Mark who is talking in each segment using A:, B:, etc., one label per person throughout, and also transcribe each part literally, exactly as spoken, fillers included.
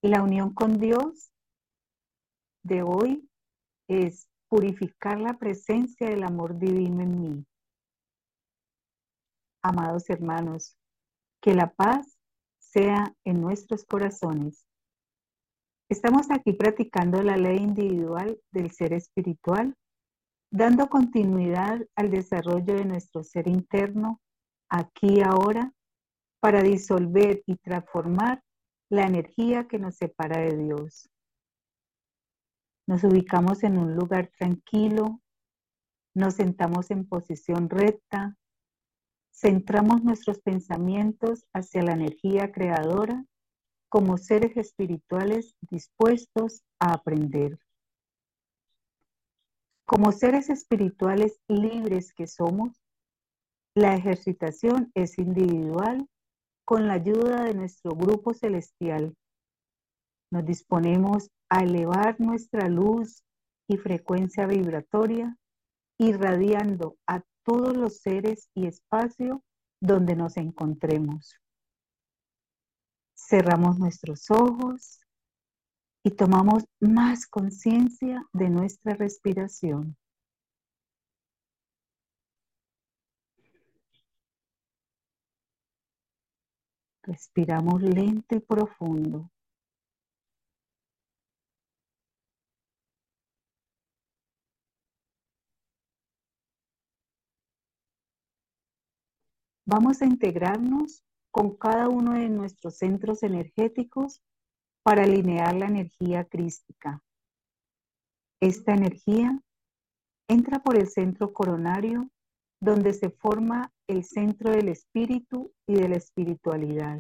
A: La unión con Dios de hoy es purificar la presencia del amor divino en mí. Amados hermanos, que la paz sea en nuestros corazones. Estamos aquí practicando la ley individual del ser espiritual, dando continuidad al desarrollo de nuestro ser interno, aquí y ahora, para disolver y transformar la energía que nos separa de Dios. Nos ubicamos en un lugar tranquilo, nos sentamos en posición recta, centramos nuestros pensamientos hacia la energía creadora como seres espirituales dispuestos a aprender. Como seres espirituales libres que somos, la ejercitación es individual con la ayuda de nuestro grupo celestial. Nos disponemos a elevar nuestra luz y frecuencia vibratoria, irradiando a todos los seres y espacio donde nos encontremos. Cerramos nuestros ojos y tomamos más conciencia de nuestra respiración. Respiramos lento y profundo. Vamos a integrarnos con cada uno de nuestros centros energéticos para alinear la energía crística. Esta energía entra por el centro coronario, donde se forma el centro del espíritu y de la espiritualidad.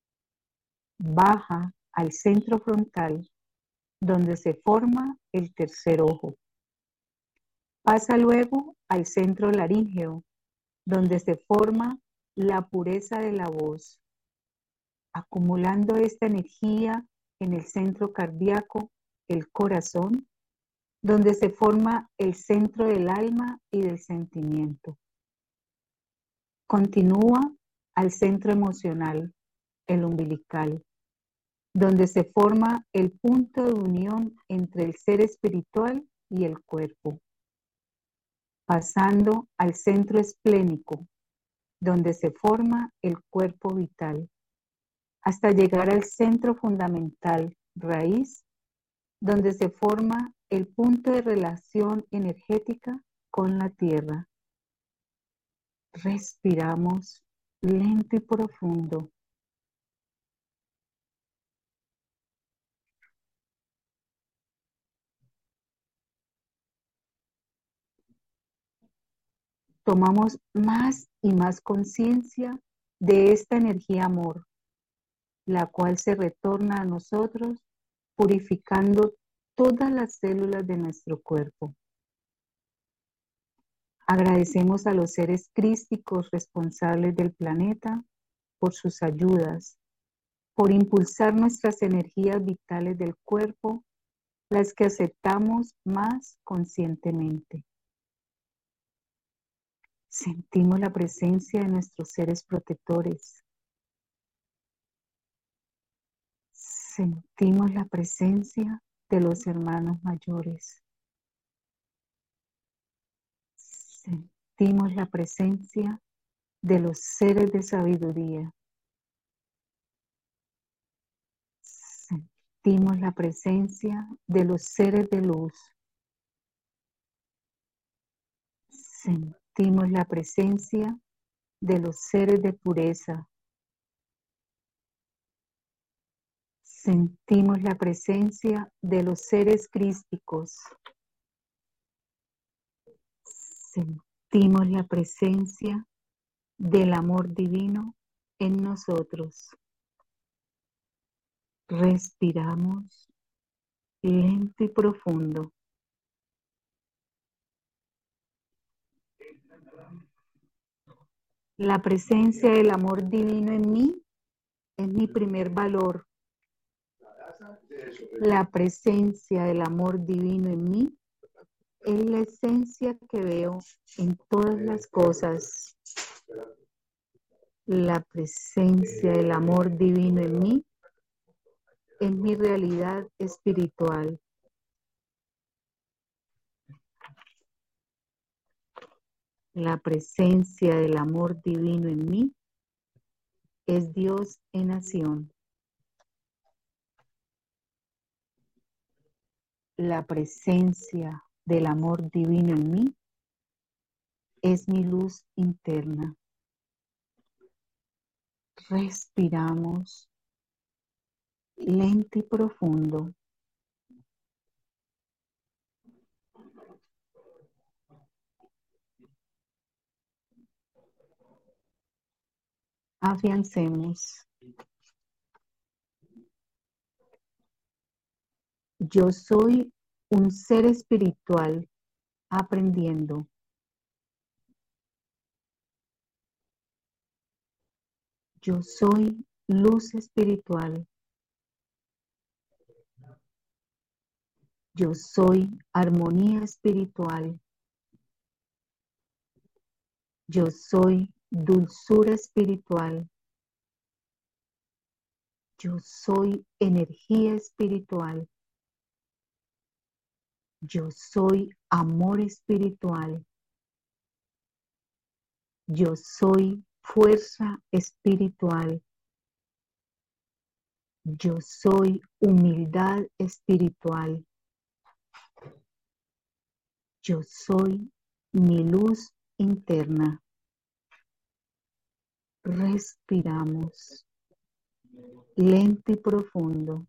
A: Baja al centro frontal, donde se forma el tercer ojo. Pasa luego al centro laríngeo, donde se forma la pureza de la voz, acumulando esta energía en el centro cardíaco, el corazón, donde se forma el centro del alma y del sentimiento. Continúa al centro emocional, el umbilical, donde se forma el punto de unión entre el ser espiritual y el cuerpo, pasando al centro esplénico, donde se forma el cuerpo vital, hasta llegar al centro fundamental, raíz, donde se forma el punto de relación energética con la tierra. Respiramos lento y profundo. Tomamos más y más conciencia de esta energía amor, la cual se retorna a nosotros purificando todas las células de nuestro cuerpo. Agradecemos a los seres crísticos responsables del planeta por sus ayudas, por impulsar nuestras energías vitales del cuerpo, las que aceptamos más conscientemente. Sentimos la presencia de nuestros seres protectores. Sentimos la presencia de los hermanos mayores. Sentimos la presencia de los seres de sabiduría. Sentimos la presencia de los seres de luz. Sentimos la presencia de los seres de pureza. Sentimos la presencia de los seres crísticos. Sentimos la presencia del amor divino en nosotros. Respiramos lento y profundo. La presencia del amor divino en mí es mi primer valor. La presencia del amor divino en mí es la esencia que veo en todas las cosas. La presencia del amor divino en mí en mi realidad espiritual. La presencia del amor divino en mí es Dios en acción. La presencia del amor divino en mí es mi luz interna. Respiramos lento y profundo. Afiancemos. Yo soy un ser espiritual aprendiendo. Yo soy luz espiritual. Yo soy armonía espiritual. Yo soy dulzura espiritual. Yo soy energía espiritual. Yo soy amor espiritual. Yo soy fuerza espiritual. Yo soy humildad espiritual. Yo soy mi luz interna. Respiramos lento y profundo.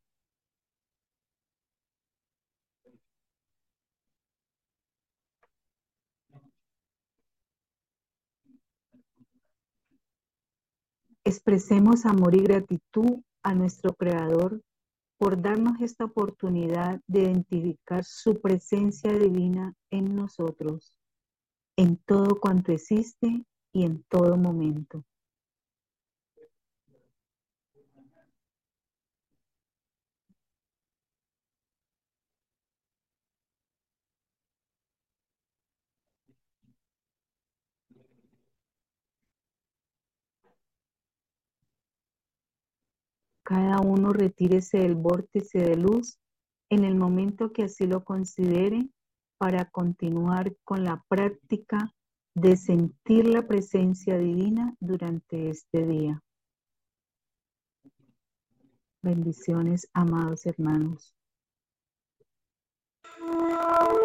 A: Expresemos amor y gratitud a nuestro Creador por darnos esta oportunidad de identificar su presencia divina en nosotros, en todo cuanto existe y en todo momento. Cada uno retírese del vórtice de luz en el momento que así lo considere para continuar con la práctica de sentir la presencia divina durante este día. Bendiciones, amados hermanos.